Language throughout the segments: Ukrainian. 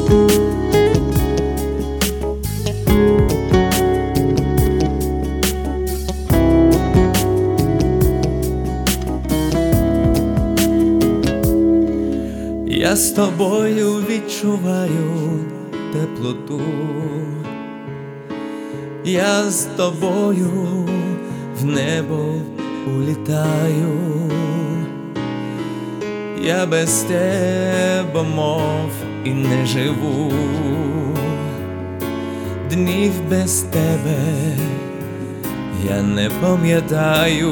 Я з тобою відчуваю теплоту, я з тобою в небо улітаю, я без тебе мов і не живу, днів без тебе я не пам'ятаю.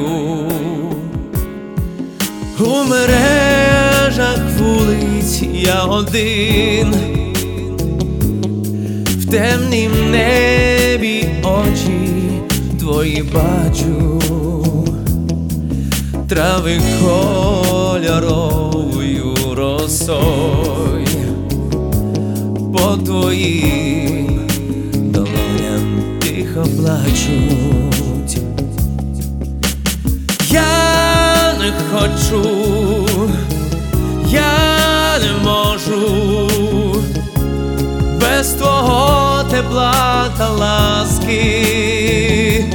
У мережах вулиць я один, в темнім небі очі твої бачу, трави кольоровою росою по твоїм долоням тихо плачуть. Я не хочу, я не можу без твого тепла та ласки.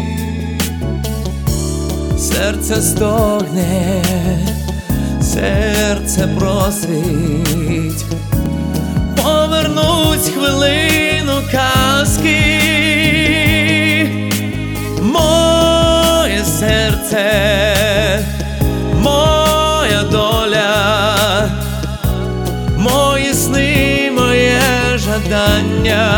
Серце стогне, серце просить, повернуть хвилину казки. Моє серце, моя доля, мої сни, моє жадання.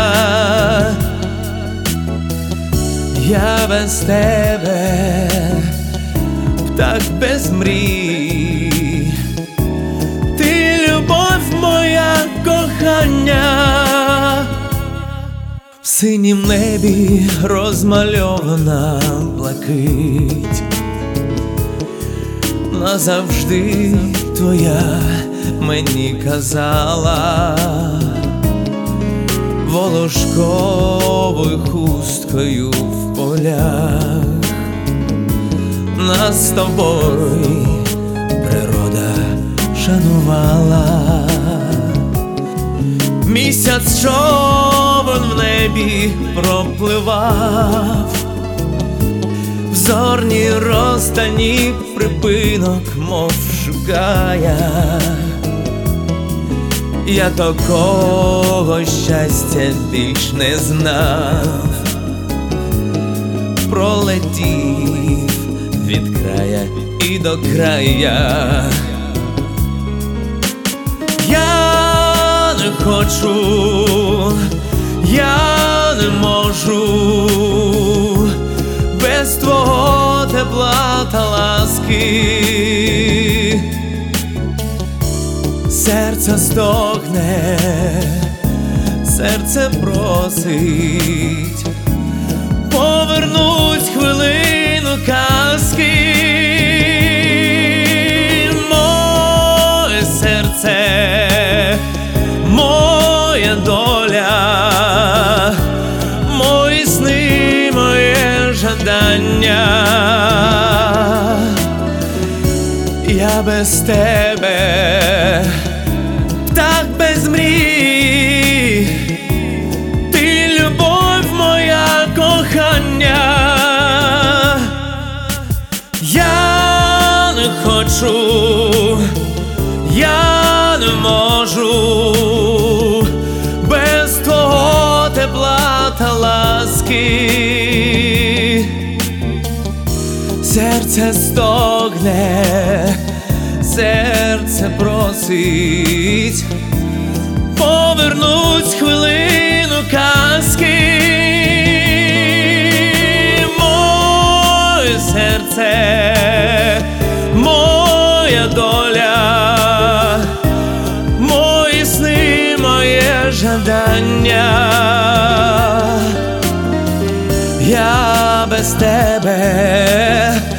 Я без тебе птах без мрій, ти любов моя, кохання. В синім небі розмальована блакить, назавжди твоя мені казала, волошковою хусткою в полях. Нас з тобою природа шанувала. Місяць човен в небі пропливав, в зорній роздані припинок мов шукає. Я такого щастя більш не знав, пролетів від края і до края. Я не хочу, я не можу без твого тепла та ласки. Серце стогне, серце просить, повернуть хвилину казки. Моє серце, моя доля, мої сни, моє жадання. Я без тебе птах без мрій, ти любов моя, кохання. Я не хочу, я не можу без твого тепла та ласки. Серце стогне, серце просить, повернуть хвилину казки. Моє серце, моя доля, мої сни, моє жадання. Я без тебе